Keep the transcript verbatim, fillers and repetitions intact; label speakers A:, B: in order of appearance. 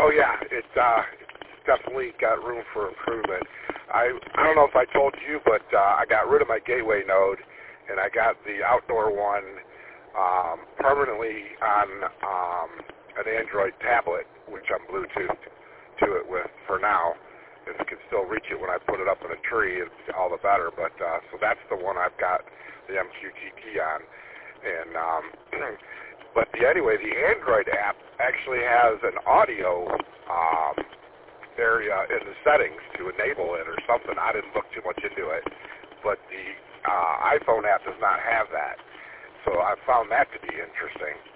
A: Oh yeah, it uh, it's definitely got room for improvement. I I don't know if I told you, but uh, I got rid of my gateway node, and I got the outdoor one um, permanently on um, an Android tablet, which I'm Bluetoothed to it with for now. If I can still reach it when I put it up in a tree, it's all the better. But uh, so that's the one I've got the M Q T T on, and um, but the, anyway, the Android app actually has an audio um, area in the settings to enable it or something. I didn't look too much into it, but the uh, iPhone app does not have that. So I found that to be interesting.